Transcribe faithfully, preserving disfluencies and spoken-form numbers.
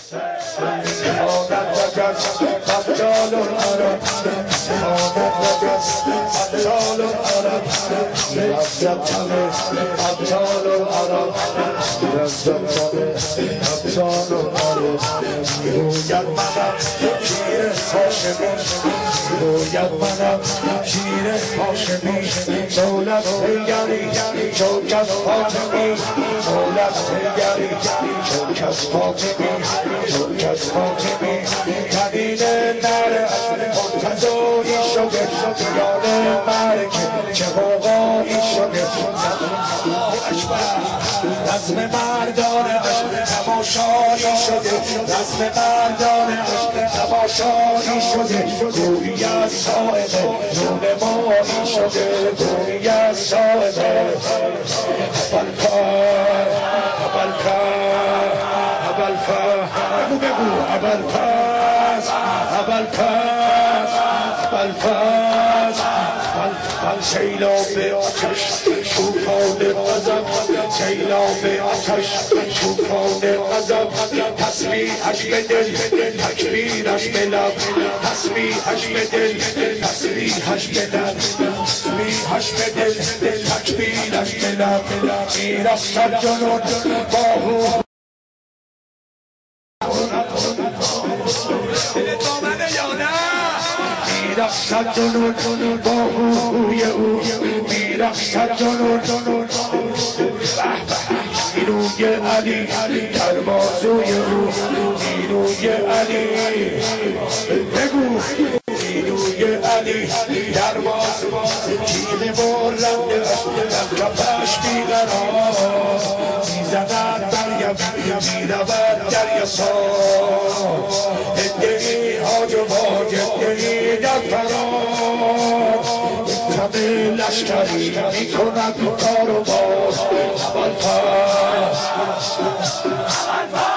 آمد رجز ابطال العرب آمد رجز ابطال العرب رزت همه ابطال العرب رزت همه ابطال العرب گوید منم شیر هاشمی گوید منم شیر هاشمی دولت پیگری چوک از فاطمی دولت پیگری چوک از فاطمی چوک از فاطمی کدین نر منتظری شده یاد مرک چه موقعی شده رزم مردان عشق تماشایی شده رزم مردان عشق تماشایی شده گویی از صاحب رونمایی شده گویی از صاحب ابوالفضل ابوالفضل ابوالفضل بگو بگو ابوالفضل ابوالفضل ابوالفضل من سیلاب آتش طوفان غضب سیلاب آتش طوفان غضب تسبیحش به دل تکبیرش به لب تسبیحش به دل تسبیحش به لب تسبیحش به دل تکبیرش به لب میرفتد جنون باهو میرفتد جنون با روی او میرفتد جنون نیروی علی در بازوی او نیروی علی بگو نیروی علی در بازوی تیغ برنده در کفش بیقرار میزند بریم میرود در یسار ادهی حاج و باج ادهی در فرار همه لشکری میکند کار و باز ابوالفضل